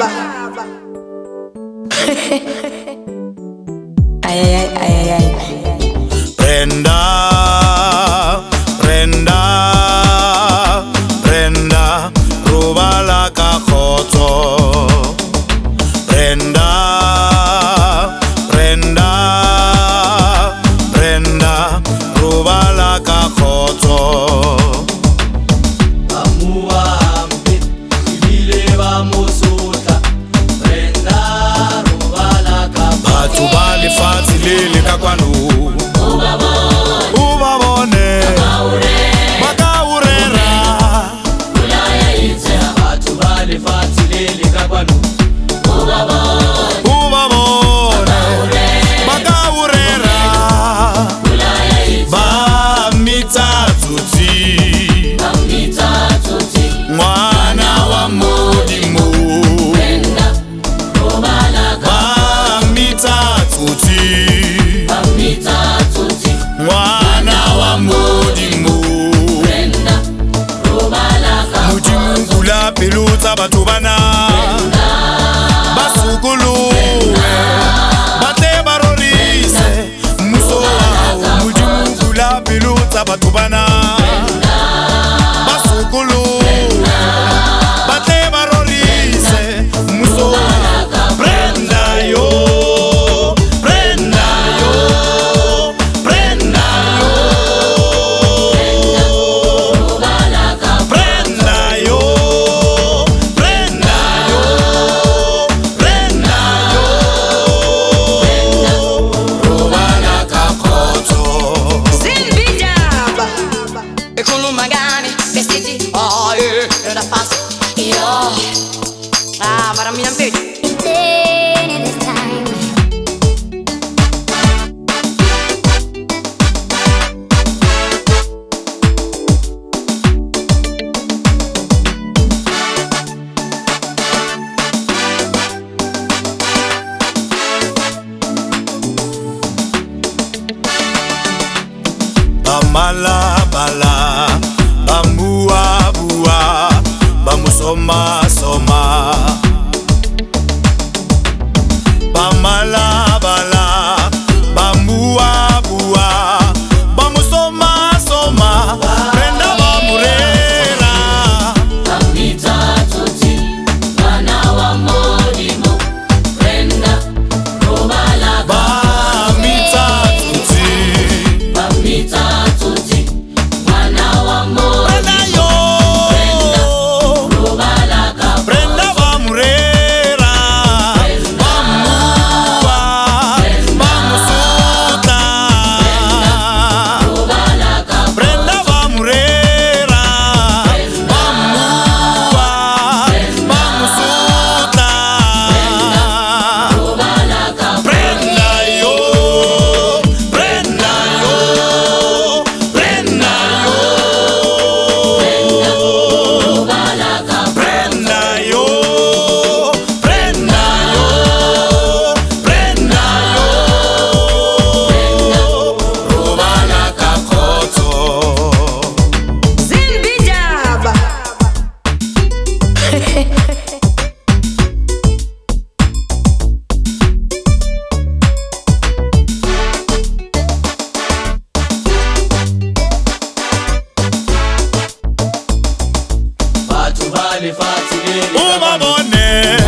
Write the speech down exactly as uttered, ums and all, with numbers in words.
Ay, ay, ay, ay, ay. Brenda, Brenda, Brenda, Rubala Kakhoto. Brenda, Brenda, Brenda, Rubala Kakhoto. Tubali fati lili kakwanu ubabone makaurera ulaya itse batubali fati lili kakwanu ubabone makaurera ulaya itse ba mitatuti ba mitatuti mwana wa mudimu mwana wa mudimu mudimu kula peluta batu bana basukulu bate barorise muso wa mudimu kula peluta batu bana basukulu bate barorise muso wa Brenda yo Ah, maraming big. Bamala bala, bambua bua, bamusoma soma. Bamala bala, bambua bua, bamusoma soma. Brenda bamurera, bamita tuti, mwana wa mudimu. Brenda Rubala bamita tuti, bamita tuti, mwana wa mudimu. ubabone